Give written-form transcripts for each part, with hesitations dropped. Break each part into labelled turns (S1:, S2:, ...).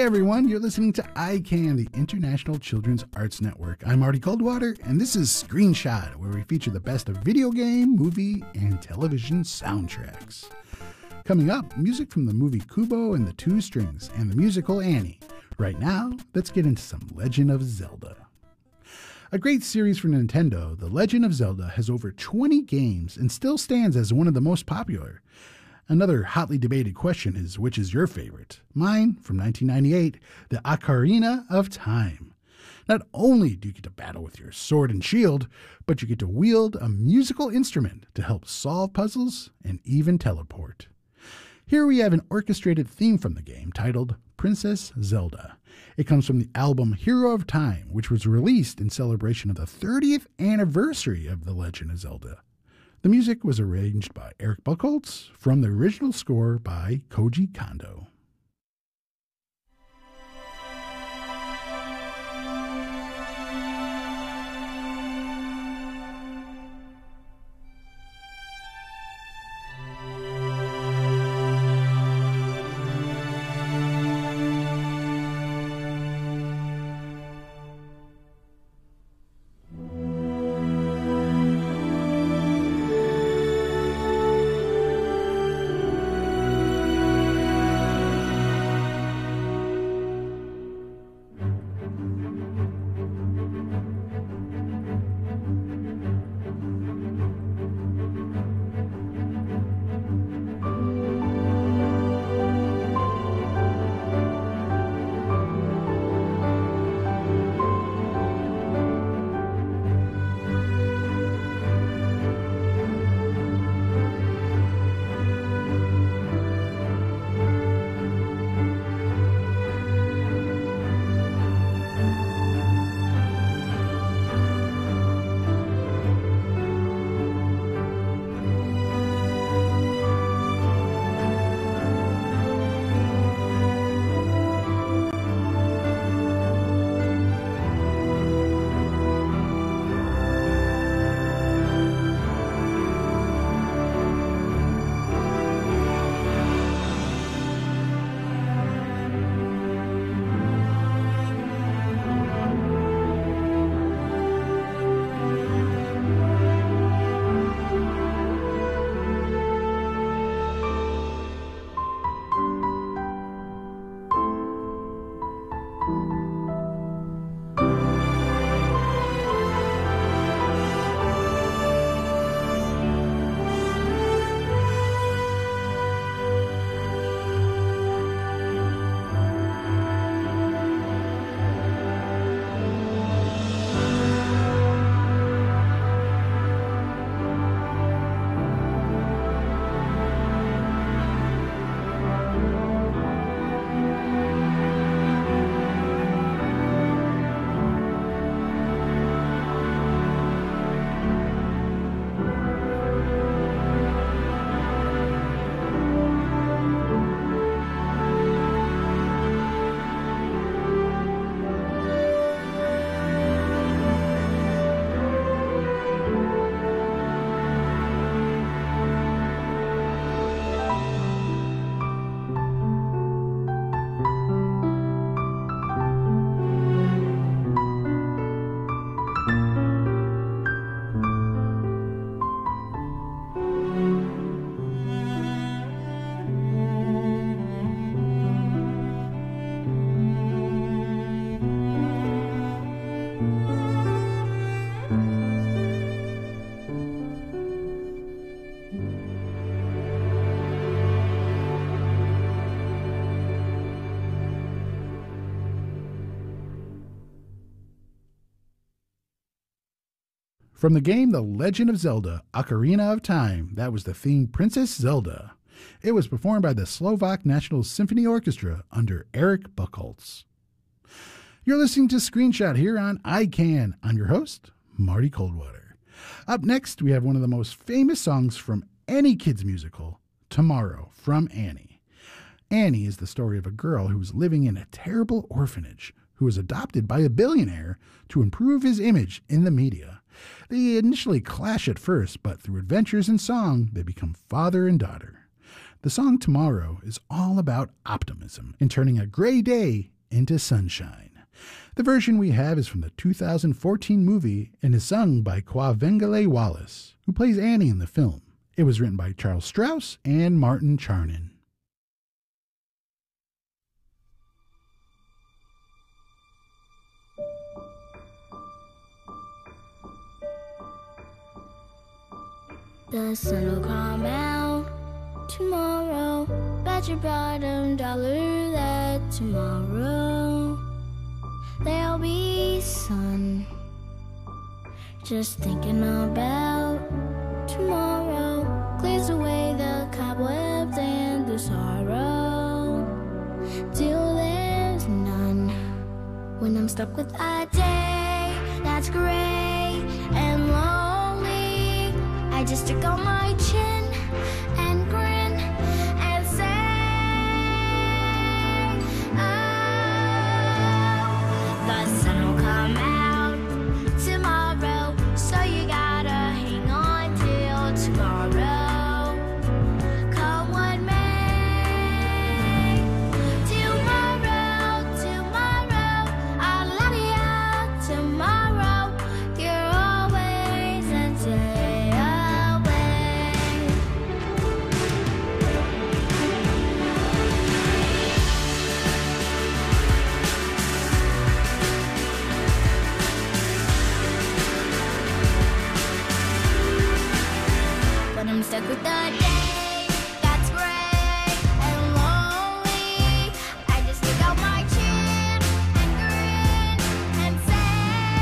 S1: everyone, you're listening to ICANN, the International Children's Arts Network. I'm Marty Coldwater, and this is Screenshot, where we feature the best of video game, movie, and television soundtracks. Coming up, music from the movie Kubo and the Two Strings and the musical Annie. Right now, let's get into some Legend of Zelda. A great series for Nintendo, The Legend of Zelda has over 20 games and still stands as one of the most popular. Another hotly debated question is, which is your favorite? Mine, from 1998, the Ocarina of Time. Not only do you get to battle with your sword and shield, but you get to wield a musical instrument to help solve puzzles and even teleport. Here we have an orchestrated theme from the game titled Princess Zelda. It comes from the album Hero of Time, which was released in celebration of the 30th anniversary of The Legend of Zelda. The music was arranged by Eric Buchholz from the original score by Koji Kondo. From the game The Legend of Zelda, Ocarina of Time, that was the theme Princess Zelda. It was performed by the Slovak National Symphony Orchestra under Eric Buchholz. You're listening to Screenshot here on ICANN. I'm your host, Marty Coldwater. Up next, we have one of the most famous songs from any kids' musical, Tomorrow, from Annie. Annie is the story of a girl who was living in a terrible orphanage, who was adopted by a billionaire to improve his image in the media. They initially clash at first, but through adventures and song, they become father and daughter. The song Tomorrow is all about optimism and turning a gray day into Sunshine. The version we have is from the 2014 movie and is sung by Quvenzhané Wallis, who plays Annie in the film. It was written by Charles Strouse and Martin Charnin.
S2: The sun will come out tomorrow. Bet your bottom dollar that tomorrow there'll be sun. Just thinking about tomorrow clears away the cobwebs and the sorrow till there's none. When I'm stuck with a day that's gray and lonely, I just stick on my chin and grin and say, oh, the sun will come out tomorrow, so you gotta hang on till tomorrow. Come what may, tomorrow, tomorrow, I'll love you tomorrow. You're always a day away. But I'm stuck with the day that's gray and lonely. I just stick out my chin and grin and say,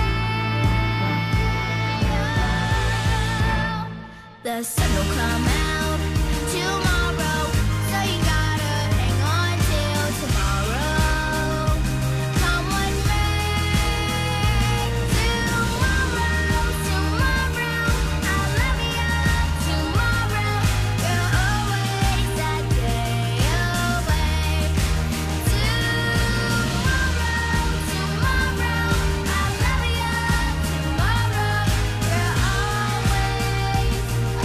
S2: oh, the sun will come out tomorrow, so you gotta hang on till tomorrow. Come what may, tomorrow, tomorrow, I'll love you tomorrow. You're always that day away. Tomorrow, tomorrow, I'll love you tomorrow. You're always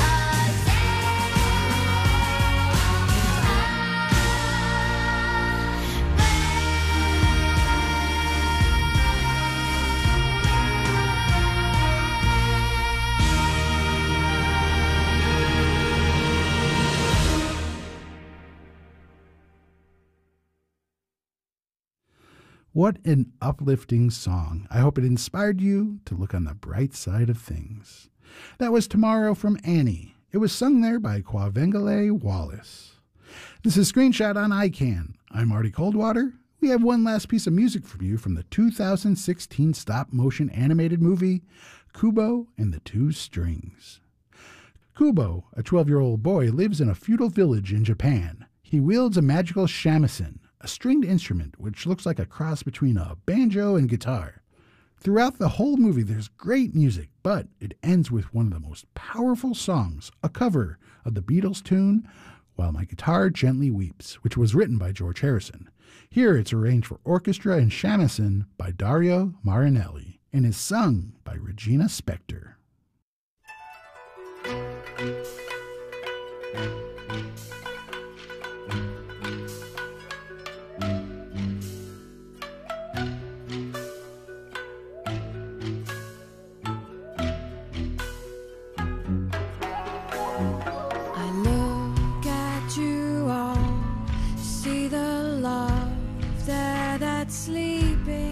S1: What an uplifting song. I hope it inspired you to look on the bright side of things. That was Tomorrow from Annie. It was sung there by Quvenzhané Wallis. This is Screenshot on iCan. I'm Marty Coldwater. We have one last piece of music from you from the 2016 stop-motion animated movie, Kubo and the Two Strings. Kubo, a 12-year-old boy, lives in a feudal village in Japan. He wields a magical shamisen, a stringed instrument which looks like a cross between a banjo and guitar. Throughout the whole movie, there's great music, but it ends with one of the most powerful songs, a cover of the Beatles tune, While My Guitar Gently Weeps, which was written by George Harrison. Here it's arranged for orchestra and shamisen by Dario Marianelli and is sung by Regina Spektor.
S3: I look at you all, see the love there that's sleeping,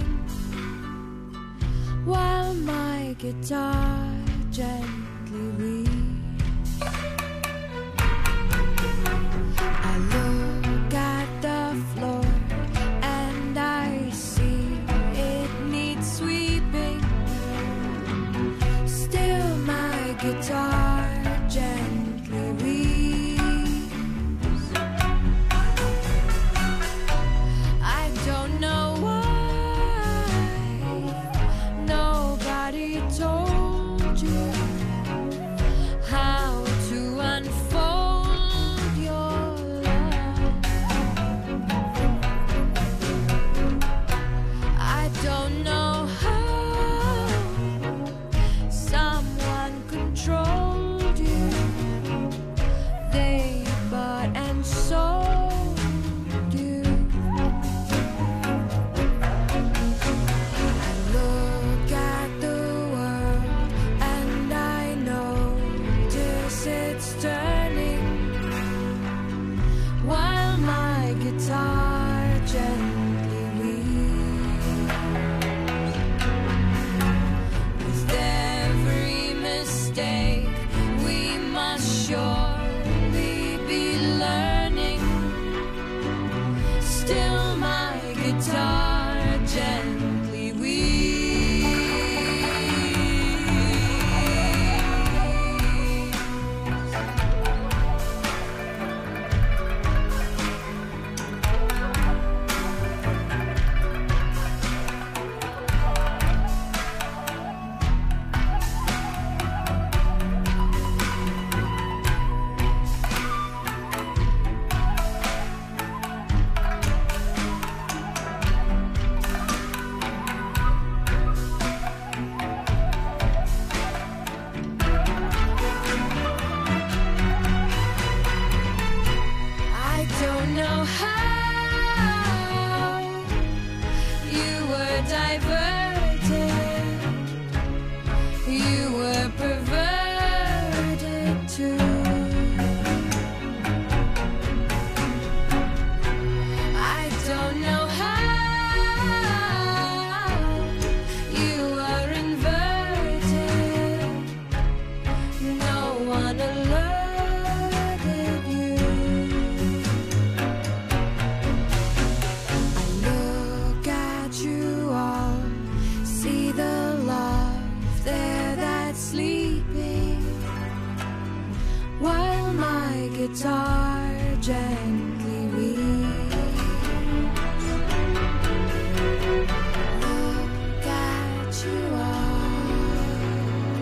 S3: while my guitar gently weeps. I look at the floor and I see it needs sweeping, still my guitar gently weeps. I don't know why nobody told you how to unfold your love. I don't know how someone controls guitar gently reach. Look at you all.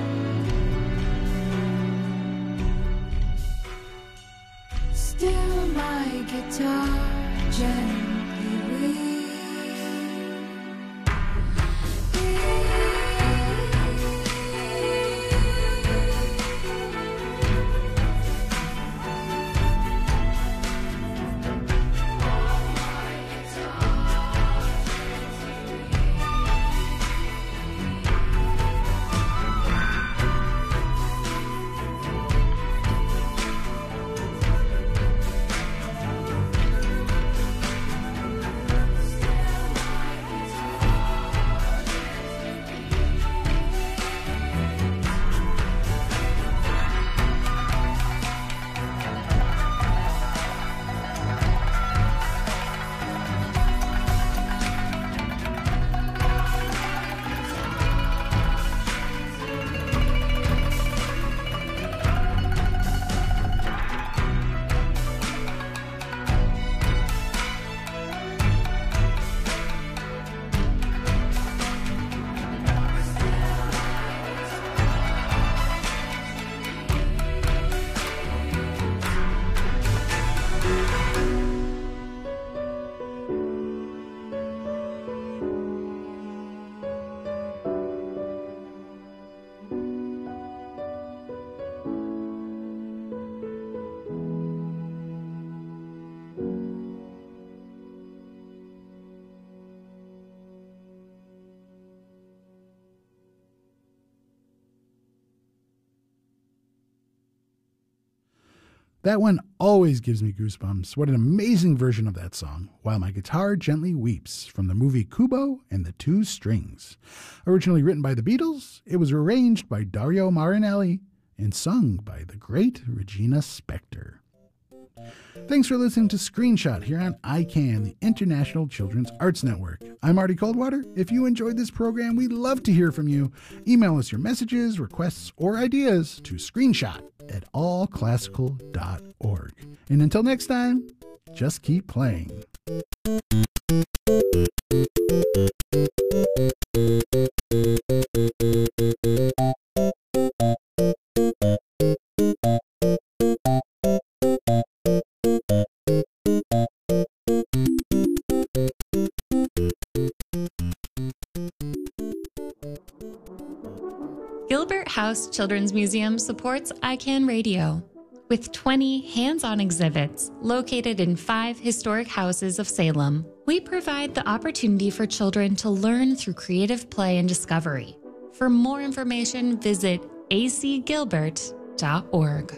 S3: Still my guitar gently weep.
S1: That one always gives me goosebumps. What an amazing version of that song, While My Guitar Gently Weeps, from the movie Kubo and the Two Strings. Originally written by the Beatles, it was arranged by Dario Marinelli and sung by the great Regina Spektor. Thanks for listening to Screenshot here on ICANN, the International Children's Arts Network. I'm Marty Coldwater. If you enjoyed this program, we'd love to hear from you. Email us your messages, requests, or ideas to screenshot@allclassical.org. And until next time, just keep playing.
S4: Gilbert House Children's Museum supports ICANN Radio. With 20 hands-on exhibits located in 5 historic houses of Salem, we provide the opportunity for children to learn through creative play and discovery. For more information, visit acgilbert.org.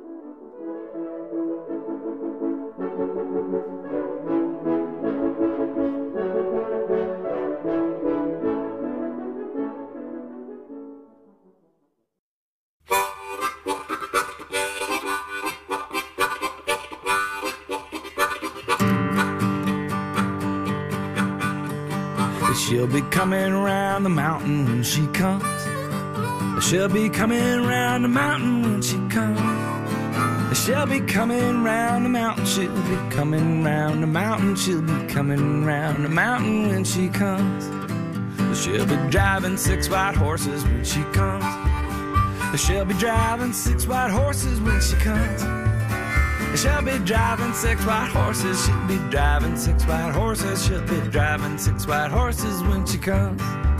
S5: She'll be coming round the mountain when she comes. She'll be coming round the mountain when she comes. She'll be coming round the mountain. She'll be coming round the mountain. She'll be coming round the mountain when she comes. She'll be driving 6 white horses when she comes. She'll be driving 6 white horses when she comes. She'll be driving 6 white horses. She'll be driving 6 white horses. She'll be driving 6 white horses when she comes.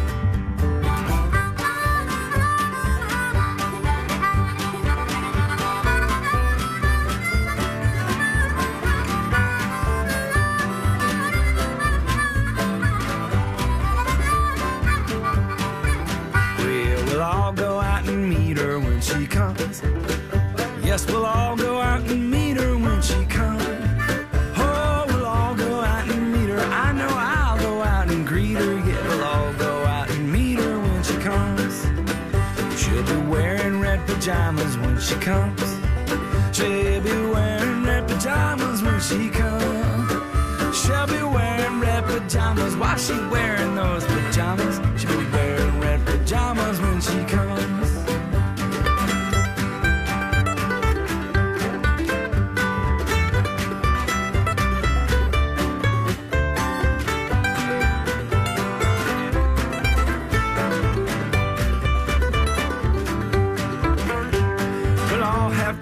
S5: We'll all go out and meet her when she comes. Yes, we'll all go out and meet her when she comes. Oh, we'll all go out and meet her. I know I'll go out and greet her. Yeah, we'll all go out and meet her when she comes. She'll be wearing red pajamas when she comes. She'll be wearing red pajamas when she comes. She'll be wearing red pajamas. Why she wearing those pajamas? She'll be wearing red pajamas when she comes.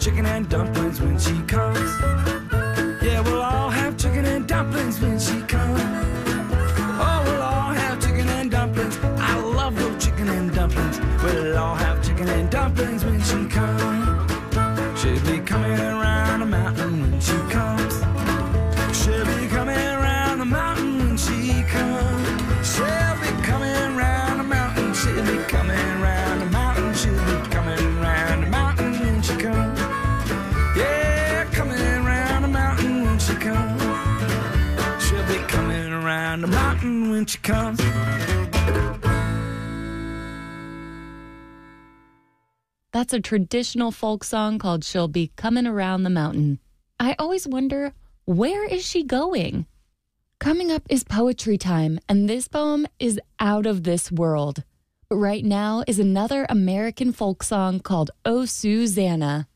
S5: chicken and dumplings when she comes. Yeah, we'll all have chicken and dumplings when she comes. Oh, we'll all have chicken and dumplings. I love those chicken and dumplings. We'll all have chicken and dumplings when she comes. She'll be coming around the mountain when she comes. She'll be coming around the mountain when she comes. She'll be coming around the mountain. She'll be coming around the mountain. She'll be coming around the mountain when she comes. Yeah, coming around the mountain when she comes. She'll be coming around the mountain when she comes.
S4: That's a traditional folk song called She'll Be Coming Around the Mountain. I always wonder, where is she going? Coming up is poetry time, and this poem is out of this world. But right now is another American folk song called Oh Susanna.